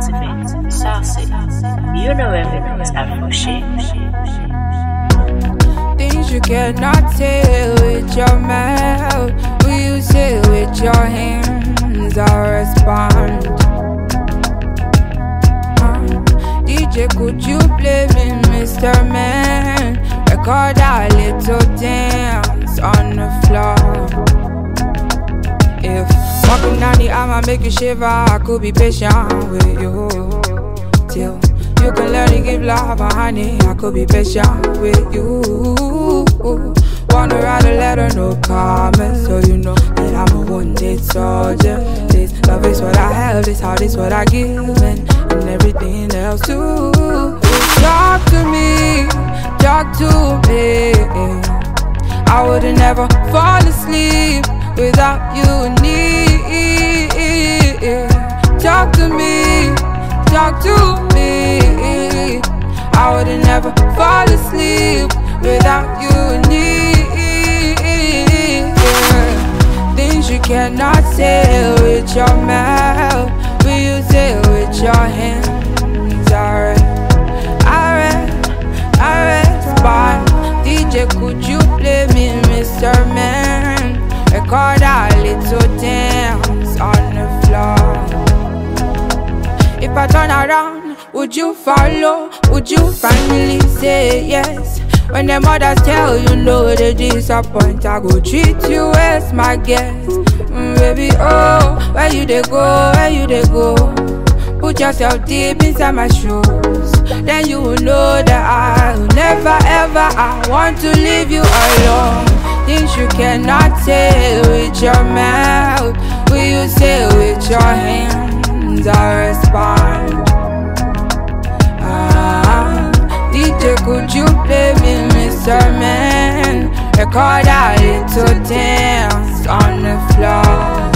Activate, Sassy. You know everything's Afro shit. Things you cannot say with your mouth, will you say with your hands? I'll respond. DJ, could you play me, Mr. Man? Record a little dance on the floor. If walking down the aisle might make you shiver, I could be patient with you till you can learn to give love a honey. I could be patient with you. Wanna write a letter, no comments, so you know that I'm a wounded soldier. This love is what I have, this heart is what I give, and everything else too. Talk to me, talk to me. I wouldn't never fall asleep without you near. Talk to me, talk to me. I wouldn't never fall asleep without you near. Things you cannot say with your mouth, will you say with your hands? I respond. DJ, could you play me, Mr. Man? Record a little dance on the floor. If I turn around, would you follow? Would you finally say yes? When the mothers tell you no, they disappoint. I go treat you as my guest. Baby, oh, where you they go, where you they go? Put yourself deep inside my shoes, then you will know that I will never ever, I want to leave you alone. Things you cannot say with your mouth, will you say with your hands? I respond. DJ, could you play me, Mr. Man? Record a little dance on the floor.